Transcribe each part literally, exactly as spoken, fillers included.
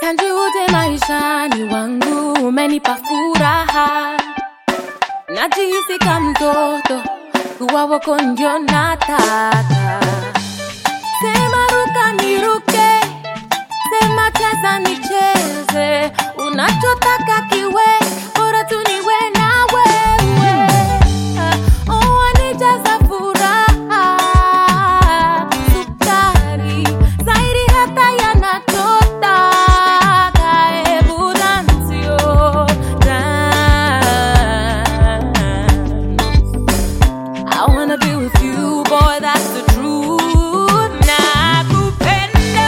Tanji uje maishani wangu, umenipa furaha. Najihisi kama mtoto, kuwa wako ndio nataka. Sema ruka niruke, sema cheza nicheze. Unachotaka kiwe, bora tu niwe na wewe. Oh, wanijaza furaha, sukari, zaidi hata yanachotaka. Hebu dance yo, dance. I wanna be with you, boy, that's the truth. Nakupenda,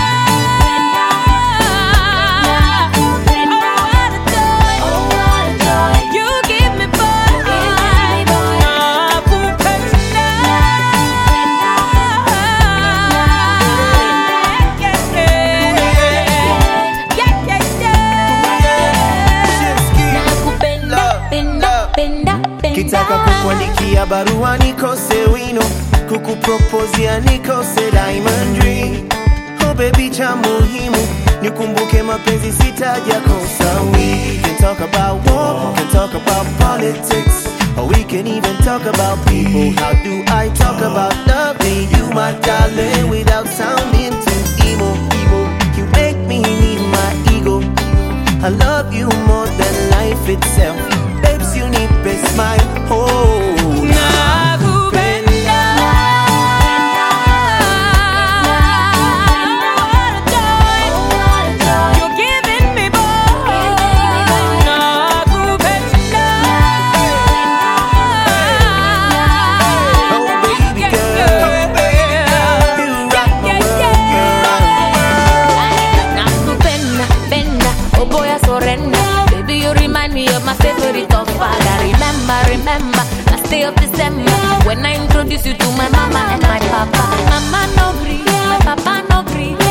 nakupenda, oh what a joy, you give me boy, nakupenda, nakupenda, penda, penda. Kitaka kukuandikia barua nikose wino, kukupropozia nikose diamond ring. Oh baby, cha muhimu nikumbuke mapenzi sitaja kosa. We can talk about war, can talk about politics, or we can even talk about people. How do I talk about loving you, my darling, without sounding too emo? Emo, you make me need my ego. I love you more than life itself. Babes, you need a smile. Oh, Nakupenda, what a joy, you're giving me boy. Nakupenda, oh baby girl, you rock my world, girl. Nakupenda, penda, oh boy I surrender. Baby, you remind me of my favorite godfather. Remember, remember, last day of December, when I introduced you to my mama and my papa. Mama no gree, my papa no gree.